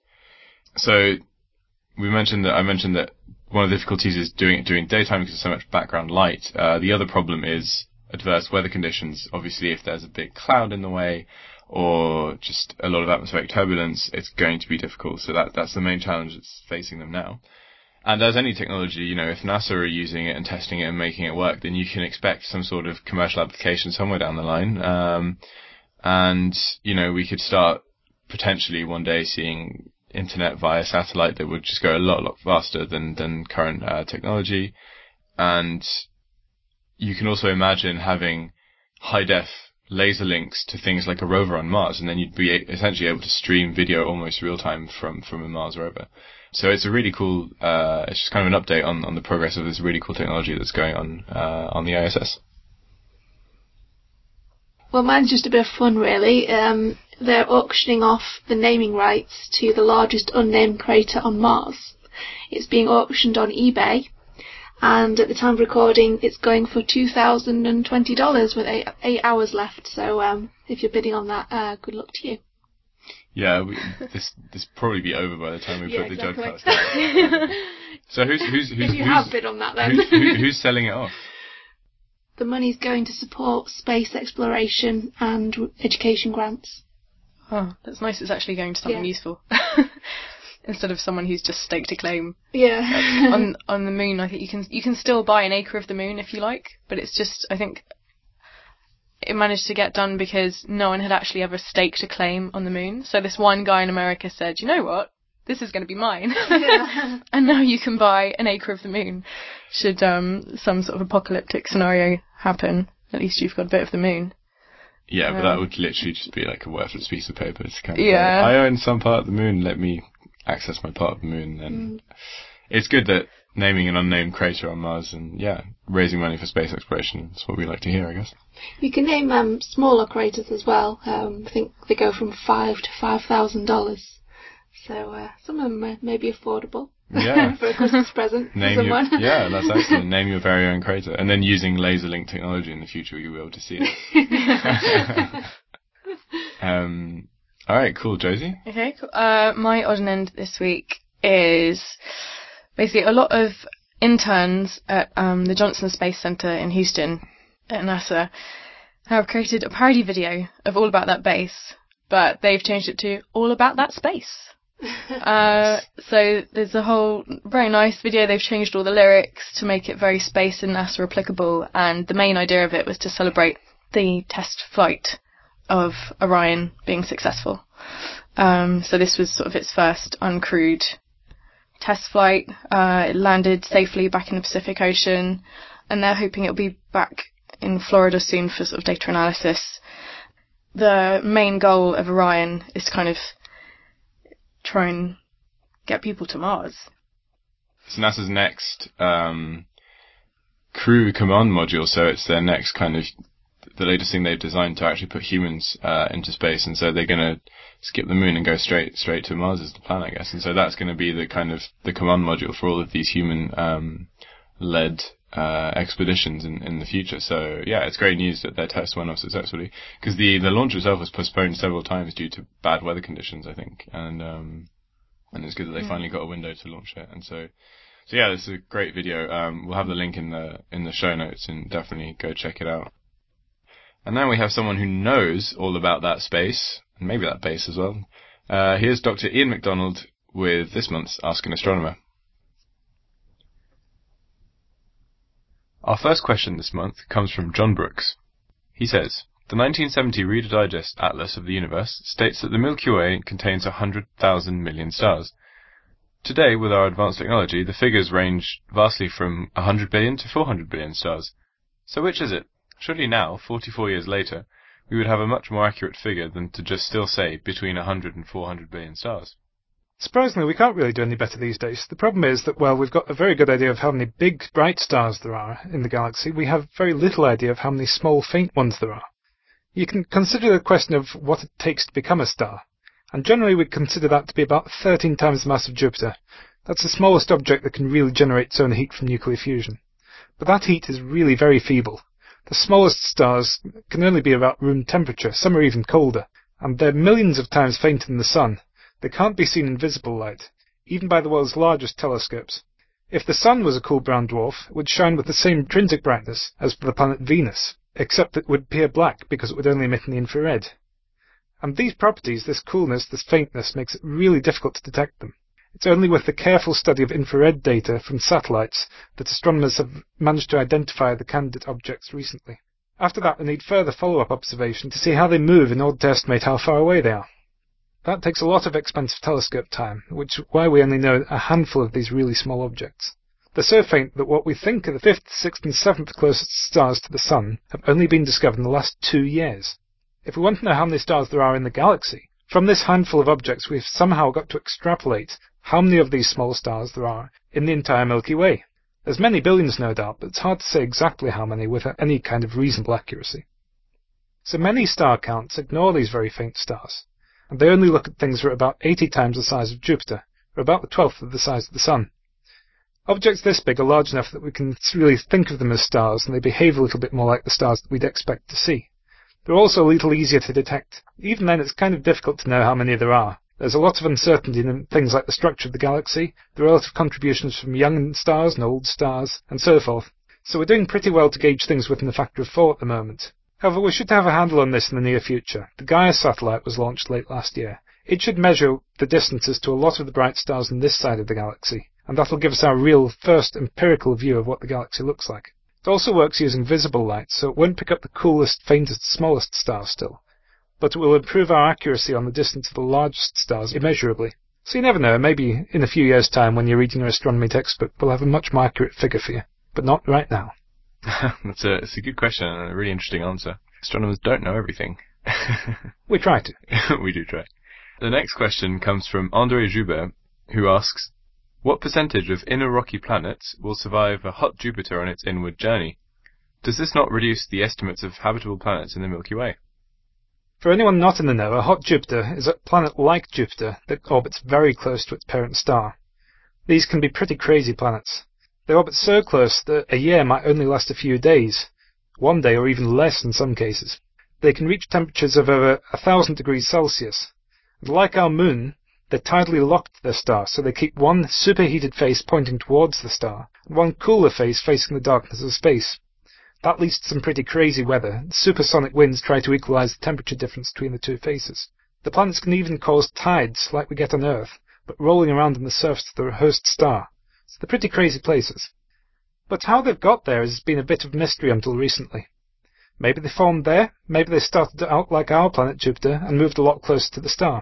So we mentioned that I mentioned that one of the difficulties is doing it during daytime because there's so much background light. Uh, the other problem is adverse weather conditions. Obviously, if there's a big cloud in the way or just a lot of atmospheric turbulence, it's going to be difficult. So that that's the main challenge that's facing them now. And as any technology, you know, if NASA are using it and testing it and making it work, then you can expect some sort of commercial application somewhere down the line. Um, and, you know, we could start potentially one day seeing internet via satellite that would just go a lot, lot faster than, than current uh, technology. And you can also imagine having high-def laser links to things like a rover on Mars, and then you'd be essentially able to stream video almost real-time from, from a Mars rover. So it's a really cool, uh, it's just kind of an update on, on the progress of this really cool technology that's going on uh, on the I S S. Well, mine's just a bit of fun, really. Um, they're auctioning off the naming rights to the largest unnamed crater on Mars. It's being auctioned on eBay, and at the time of recording, it's going for two thousand twenty dollars with eight, eight hours left. So um, if you're bidding on that, uh, good luck to you. Yeah, we, this this probably be over by the time we yeah, put exactly. the Jodcast out. So who's who's who's if you who's, have bid on that, then who's, who, who's selling it off? The money's going to support space exploration and education grants. Oh, that's nice. It's actually going to something yeah. useful instead of someone who's just staked a claim. Yeah. on on the moon, I think you can you can still buy an acre of the moon if you like, but it's just I think. It managed to get done because no one had actually ever staked a claim on the moon. So this one guy in America said, you know what, this is going to be mine. Yeah. And now you can buy an acre of the moon. Should um, some sort of apocalyptic scenario happen, at least you've got a bit of the moon. Yeah, but um, that would literally just be like a worthless piece of paper. It's kind of yeah. like, I own some part of the moon, let me access my part of the moon. And mm. It's good that naming an unnamed crater on Mars and, yeah, raising money for space exploration is what we like to hear, I guess. You can name um, smaller craters as well. Um, I think they go from five to five thousand dollars. So uh, some of them may, may be affordable yeah. for a Christmas present Name for someone. Your, yeah, that's excellent. Name your very own crater. And then using laser link technology in the future, you'll be able to see it. um, all right, cool. Josie? Okay, cool. Uh, my odd and end this week is basically a lot of interns at um, the Johnson Space Center in Houston at NASA have created a parody video of All About That Base, but they've changed it to All About That Space. uh, so there's a whole very nice video. They've changed all the lyrics to make it very space and NASA applicable, and the main idea of it was to celebrate the test flight of Orion being successful. Um, so this was sort of its first uncrewed test flight. Uh, it landed safely back in the Pacific Ocean, and they're hoping it'll be back in Florida soon for sort of data analysis. The main goal of Orion is to kind of try and get people to Mars. It's NASA's next um, crew command module, so it's their next kind of the latest thing they've designed to actually put humans uh, into space, and so they're going to skip the moon and go straight straight to Mars as the plan, I guess. And so that's going to be the kind of the command module for all of these human um, led uh, expeditions in, in the future. So yeah, it's great news that their test went off successfully, because the the launch itself was postponed several times due to bad weather conditions, I think, and um, and it's good that they Yeah. finally got a window to launch it. And so. So yeah, this is a great video. Um, we'll have the link in the in the show notes, and definitely go check it out. And now we have someone who knows all about that space, and maybe that base as well. Uh, here's Doctor Ian McDonald with this month's Ask an Astronomer. Our first question this month comes from John Brooks. He says, the nineteen seventy Reader Digest Atlas of the Universe states that the Milky Way contains one hundred thousand million stars. Today, with our advanced technology, the figures range vastly from one hundred billion to four hundred billion stars. So which is it? Surely now, forty-four years later, we would have a much more accurate figure than to just still say between one hundred and four hundred billion stars. Surprisingly, we can't really do any better these days. The problem is that, well, we've got a very good idea of how many big, bright stars there are in the galaxy. We have very little idea of how many small, faint ones there are. You can consider the question of what it takes to become a star. And generally we consider that to be about thirteen times the mass of Jupiter. That's the smallest object that can really generate its own heat from nuclear fusion. But that heat is really very feeble. The smallest stars can only be about room temperature, some are even colder, and they're millions of times fainter than the Sun. They can't be seen in visible light, even by the world's largest telescopes. If the Sun was a cool brown dwarf, it would shine with the same intrinsic brightness as the planet Venus, except that it would appear black because it would only emit in the infrared. And these properties, this coolness, this faintness, makes it really difficult to detect them. It's only with the careful study of infrared data from satellites that astronomers have managed to identify the candidate objects recently. After that, we need further follow-up observation to see how they move in order to estimate how far away they are. That takes a lot of expensive telescope time, which is why we only know a handful of these really small objects. They're so faint that what we think are the fifth, sixth and seventh closest stars to the Sun have only been discovered in the last two years. If we want to know how many stars there are in the galaxy, from this handful of objects we've somehow got to extrapolate how many of these small stars there are in the entire Milky Way. There's many billions, no doubt, but it's hard to say exactly how many with any kind of reasonable accuracy. So many star counts ignore these very faint stars, and they only look at things that are about eighty times the size of Jupiter, or about the twelfth of the size of the Sun. Objects this big are large enough that we can really think of them as stars, and they behave a little bit more like the stars that we'd expect to see. They're also a little easier to detect. Even then, it's kind of difficult to know how many there are. There's a lot of uncertainty in things like the structure of the galaxy, the relative contributions from young stars and old stars, and so forth. So we're doing pretty well to gauge things within a factor of four at the moment. However, we should have a handle on this in the near future. The Gaia satellite was launched late last year. It should measure the distances to a lot of the bright stars on this side of the galaxy, and that'll give us our real first empirical view of what the galaxy looks like. It also works using visible light, so it won't pick up the coolest, faintest, smallest stars still, but it will improve our accuracy on the distance of the largest stars immeasurably. So you never know, maybe in a few years' time when you're reading your astronomy textbook, we'll have a much more accurate figure for you, but not right now. That's a, it's a good question and a really interesting answer. Astronomers don't know everything. We try to. We do try. The next question comes from André Joubert, who asks, what percentage of inner rocky planets will survive a hot Jupiter on its inward journey? Does this not reduce the estimates of habitable planets in the Milky Way? For anyone not in the know, a hot Jupiter is a planet like Jupiter that orbits very close to its parent star. These can be pretty crazy planets. They orbit so close that a year might only last a few days, one day or even less in some cases. They can reach temperatures of over a thousand degrees Celsius. And like our moon, they're tidally locked to their star, so they keep one superheated face pointing towards the star, and one cooler face facing the darkness of space. That leads to some pretty crazy weather. Supersonic winds try to equalize the temperature difference between the two faces. The planets can even cause tides, like we get on Earth, but rolling around on the surface of the host star. So they're pretty crazy places. But how they've got there has been a bit of mystery until recently. Maybe they formed there, maybe they started out like our planet Jupiter and moved a lot closer to the star.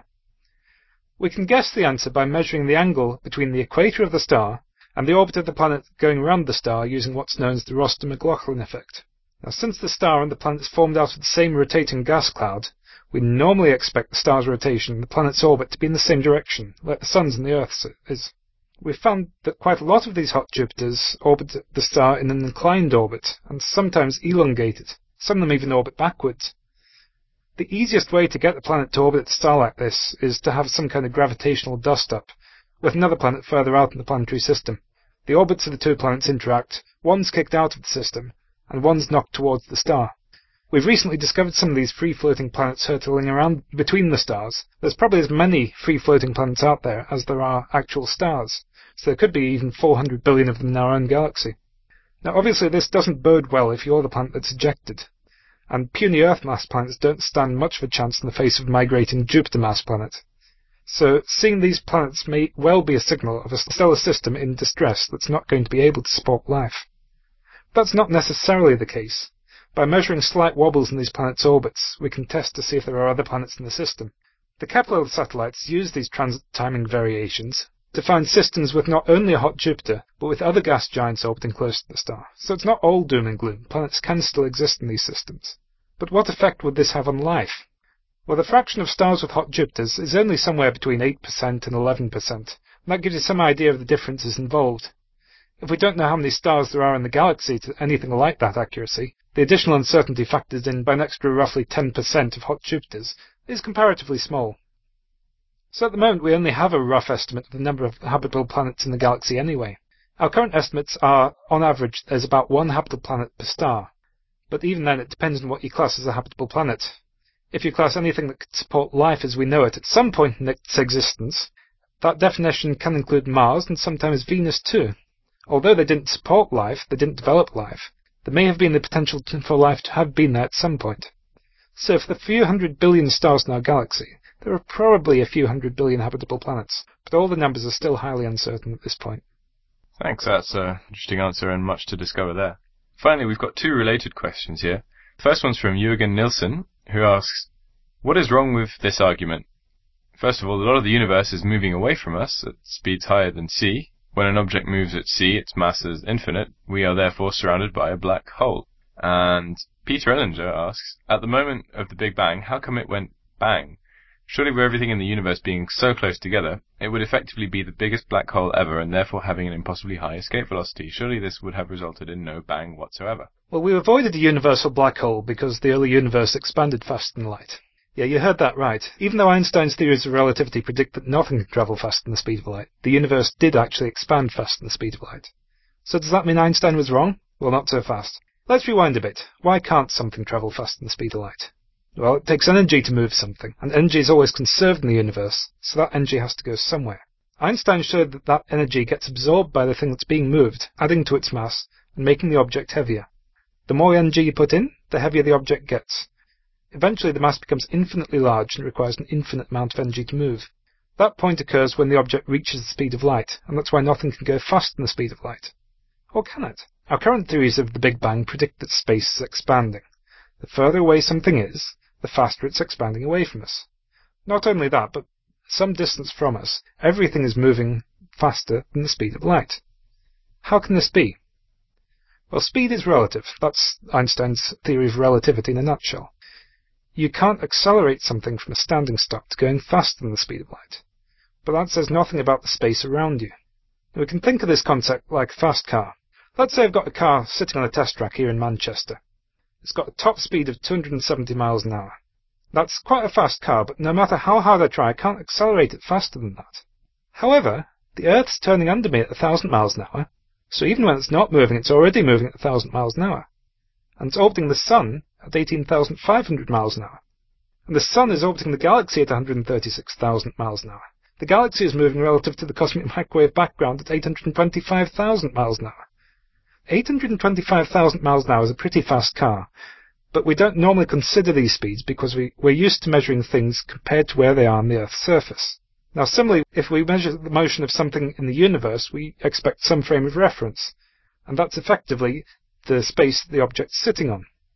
We can guess the answer by measuring the angle between the equator of the star and the orbit of the planet going around the star using what's known as the Roster-McLaughlin effect. Now, since the star and the planet is formed out of the same rotating gas cloud, we normally expect the star's rotation and the planet's orbit to be in the same direction, like the Sun's and the Earth's is. We've found that quite a lot of these hot Jupiters orbit the star in an inclined orbit, and sometimes elongated. Some of them even orbit backwards. The easiest way to get the planet to orbit the star like this is to have some kind of gravitational dust-up, with another planet further out in the planetary system. The orbits of the two planets interact, one's kicked out of the system, and one's knocked towards the star. We've recently discovered some of these free-floating planets hurtling around between the stars. There's probably as many free-floating planets out there as there are actual stars, so there could be even four hundred billion of them in our own galaxy. Now, obviously, this doesn't bode well if you're the planet that's ejected, and puny Earth-mass planets don't stand much of a chance in the face of a migrating Jupiter-mass planet. So, seeing these planets may well be a signal of a stellar system in distress that's not going to be able to support life. That's not necessarily the case. By measuring slight wobbles in these planets' orbits, we can test to see if there are other planets in the system. The Kepler satellites use these transit timing variations to find systems with not only a hot Jupiter, but with other gas giants orbiting close to the star. So it's not all doom and gloom. Planets can still exist in these systems. But what effect would this have on life? Well, the fraction of stars with hot Jupiters is only somewhere between eight percent and eleven percent, and that gives you some idea of the differences involved. If we don't know how many stars there are in the galaxy to anything like that accuracy, the additional uncertainty factored in by an extra roughly ten percent of hot Jupiters is comparatively small. So at the moment we only have a rough estimate of the number of habitable planets in the galaxy anyway. Our current estimates are, on average, there's about one habitable planet per star. But even then it depends on what you class as a habitable planet. If you class anything that could support life as we know it at some point in its existence, that definition can include Mars and sometimes Venus too. Although they didn't support life, they didn't develop life, there may have been the potential for life to have been there at some point. So for the few hundred billion stars in our galaxy, there are probably a few hundred billion habitable planets, but all the numbers are still highly uncertain at this point. Thanks, that's an interesting answer and much to discover there. Finally, we've got two related questions here. The first one's from Jürgen Nilsson, who asks, what is wrong with this argument? First of all, a lot of the universe is moving away from us at speeds higher than c. When an object moves at c, its mass is infinite. We are therefore surrounded by a black hole. And Peter Ellinger asks, at the moment of the Big Bang, how come it went bang? Surely with everything in the universe being so close together, it would effectively be the biggest black hole ever and therefore having an impossibly high escape velocity. Surely this would have resulted in no bang whatsoever. Well, we avoided a universal black hole because the early universe expanded faster than light. Yeah, you heard that right. Even though Einstein's theories of relativity predict that nothing can travel faster than the speed of light, the universe did actually expand faster than the speed of light. So does that mean Einstein was wrong? Well, not so fast. Let's rewind a bit. Why can't something travel faster than the speed of light? Well, it takes energy to move something, and energy is always conserved in the universe, so that energy has to go somewhere. Einstein showed that that energy gets absorbed by the thing that's being moved, adding to its mass, and making the object heavier. The more energy you put in, the heavier the object gets. Eventually the mass becomes infinitely large and requires an infinite amount of energy to move. That point occurs when the object reaches the speed of light, and that's why nothing can go faster than the speed of light. Or can it? Our current theories of the Big Bang predict that space is expanding. The further away something is, the faster it's expanding away from us. Not only that, but some distance from us, everything is moving faster than the speed of light. How can this be? Well, speed is relative. That's Einstein's theory of relativity in a nutshell. You can't accelerate something from a standing start to going faster than the speed of light. But that says nothing about the space around you. And we can think of this concept like a fast car. Let's say I've got a car sitting on a test track here in Manchester. It's got a top speed of two hundred seventy miles an hour. That's quite a fast car, but no matter how hard I try, I can't accelerate it faster than that. However, the Earth's turning under me at one thousand miles an hour, so even when it's not moving, it's already moving at one thousand miles an hour. And it's orbiting the Sun at eighteen thousand five hundred miles an hour. And the Sun is orbiting the Galaxy at one hundred thirty-six thousand miles an hour. The Galaxy is moving relative to the cosmic microwave background at eight hundred twenty-five thousand miles an hour. eight hundred twenty-five thousand miles an hour is a pretty fast car, but we don't normally consider these speeds because we, we're used to measuring things compared to where they are on the Earth's surface. Now similarly, if we measure the motion of something in the universe, we expect some frame of reference, and that's effectively the space the object's sitting on.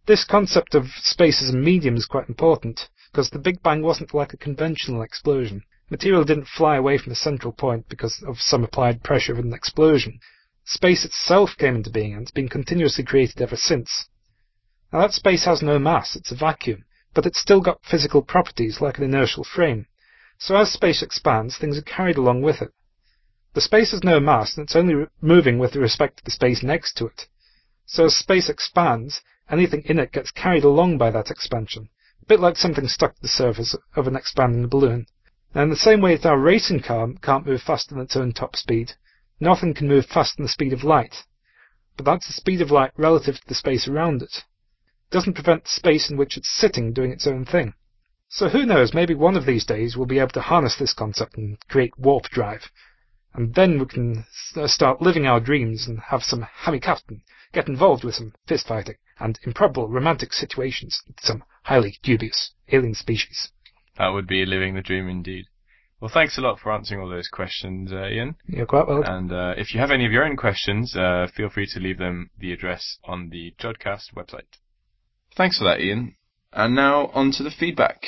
This concept of space as a medium is quite important, because the Big Bang wasn't like a conventional explosion. Material didn't fly away from a central point because of some applied pressure of an explosion. Space itself came into being, and it's been continuously created ever since. Now that space has no mass, it's a vacuum, but it's still got physical properties like an inertial frame. So as space expands, things are carried along with it. The space has no mass, and it's only re- moving with respect to the space next to it. So as space expands, anything in it gets carried along by that expansion, a bit like something stuck to the surface of an expanding balloon. Now in the same way that our racing car can't move faster than its own top speed, nothing can move faster than the speed of light. But that's the speed of light relative to the space around it. It doesn't prevent the space in which it's sitting doing its own thing. So who knows, maybe one of these days we'll be able to harness this concept and create warp drive. And then we can start living our dreams and have some hammy captain, get involved with some fist fighting and improbable romantic situations with some highly dubious alien species. That would be living the dream indeed. Well, thanks a lot for answering all those questions, uh, Ian. You're quite welcome. And uh, if you have any of your own questions, uh, feel free to leave them the address on the Jodcast website. Thanks for that, Ian. And now on to the feedback.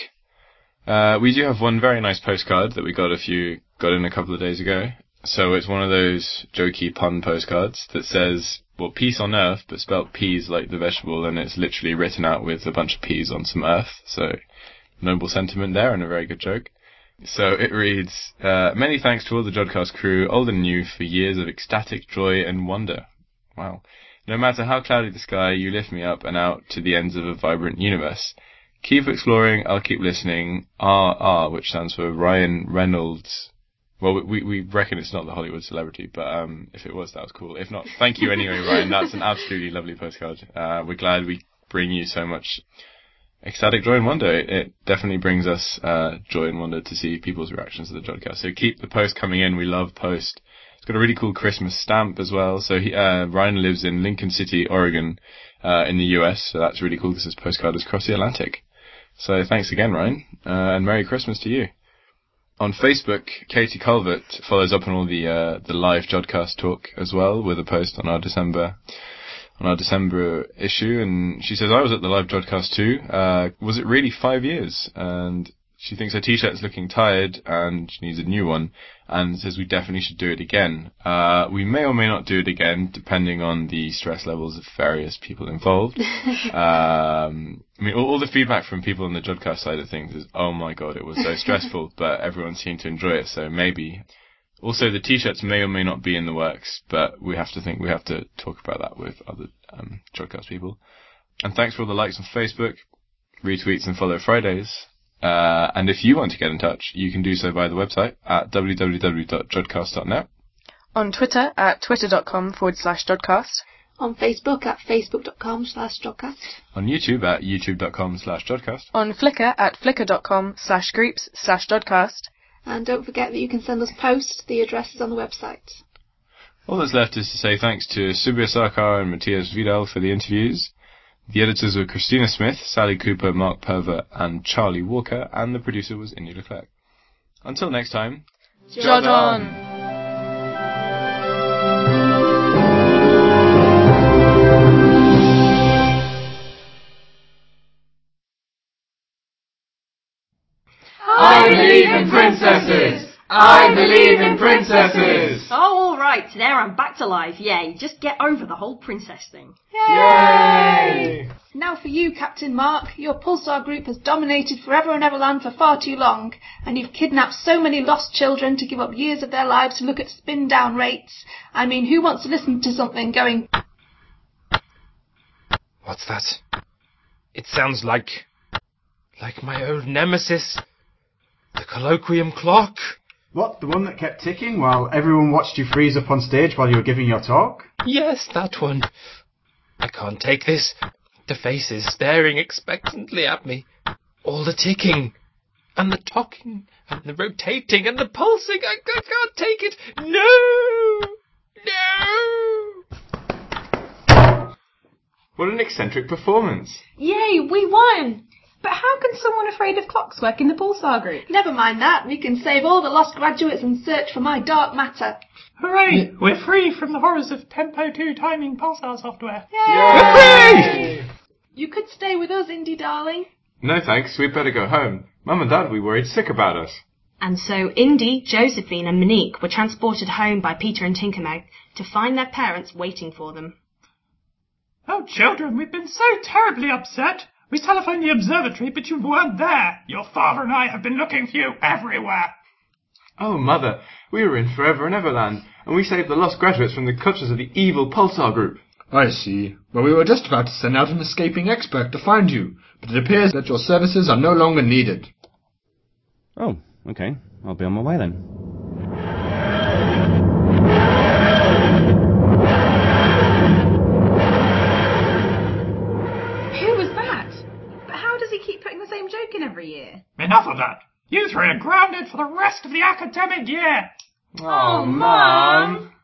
Uh, we do have one very nice postcard that we got a few got in a couple of days ago. So it's one of those jokey pun postcards that says, well, peace on earth, but spelt peas like the vegetable, and it's literally written out with a bunch of peas on some earth. So noble sentiment there and a very good joke. So it reads, uh, many thanks to all the Jodcast crew, old and new, for years of ecstatic joy and wonder. Wow. No matter how cloudy the sky, you lift me up and out to the ends of a vibrant universe. Keep exploring, I'll keep listening. R R, which stands for Ryan Reynolds. Well, we we reckon it's not the Hollywood celebrity, but um, if it was, that was cool. If not, thank you anyway, Ryan. That's an absolutely lovely postcard. Uh, we're glad we bring you so much ecstatic joy and wonder. It, it definitely brings us uh, joy and wonder to see people's reactions to the Jodcast. So keep the post coming in. We love post. It's got a really cool Christmas stamp as well. So he, uh, Ryan lives in Lincoln City, Oregon, uh, in the U S. So that's really cool because his postcard is across the Atlantic. So thanks again, Ryan, uh, and Merry Christmas to you. On Facebook, Katie Culvert follows up on all the uh, the live Jodcast talk as well with a post on our December on our December issue, and she says, I was at the live Jodcast too. Uh, was it really five years? And she thinks her t-shirt's looking tired and she needs a new one, and says we definitely should do it again. Uh, we may or may not do it again, depending on the stress levels of various people involved. um, I mean, all, all the feedback from people on the Jodcast side of things is, oh my god, it was so stressful, but everyone seemed to enjoy it, so maybe. Also, the t-shirts may or may not be in the works, but we have to think, we have to talk about that with other um, Jodcast people. And thanks for all the likes on Facebook, retweets and follow Fridays. Uh, and if you want to get in touch, you can do so via the website at w w w dot jodcast dot net. On Twitter at twitter.com forward slash Jodcast. On Facebook at facebook.com slash Jodcast. On YouTube at youtube.com slash Jodcast. On Flickr at flickr.com slash groups slash Jodcast. And don't forget that you can send us posts. The address is on the website. All that's left is to say thanks to Subir Sarkar and Matthias Vidal for the interviews. The editors were Christina Smith, Sally Cooper, Mark Perver, and Charlie Walker, and the producer was Indy Leclerc. Until next time, Jod on! I believe in princesses! I believe in princesses! Oh, all right. There, I'm back to life. Yay. Just get over the whole princess thing. Yay! Now for you, Captain Mark. Your Pulsar group has dominated Forever and Everland for far too long, and you've kidnapped so many lost children to give up years of their lives to look at spin-down rates. I mean, who wants to listen to something going... What's that? It sounds like... like my old nemesis, the colloquium clock. What, the one that kept ticking while everyone watched you freeze up on stage while you were giving your talk? Yes, that one. I can't take this. The faces staring expectantly at me. All the ticking. And the talking. And the rotating. And the pulsing. I, I can't take it. No! No! What an eccentric performance. Yay, we won! But how can someone afraid of clocks work in the Pulsar group? Never mind that. We can save all the lost graduates and search for my dark matter. Hooray! We're free from the horrors of Tempo two timing Pulsar software. Yay! Yay! You could stay with us, Indy darling. No thanks, we'd better go home. Mum and Dad will be worried sick about us. And so Indy, Josephine and Monique were transported home by Peter and Tinkermeg to find their parents waiting for them. Oh, children, we've been so terribly upset. We telephoned the observatory, but you weren't there. Your father and I have been looking for you everywhere. Oh, Mother, we were in Forever and Everland, and we saved the lost graduates from the clutches of the evil Pulsar group. I see. Well, we were just about to send out an escaping expert to find you, but it appears that your services are no longer needed. Oh, okay. I'll be on my way then. Who was that? But how does he keep putting the same joke in every year? Enough of that. You three are grounded for the rest of the academic year. Oh, Mum!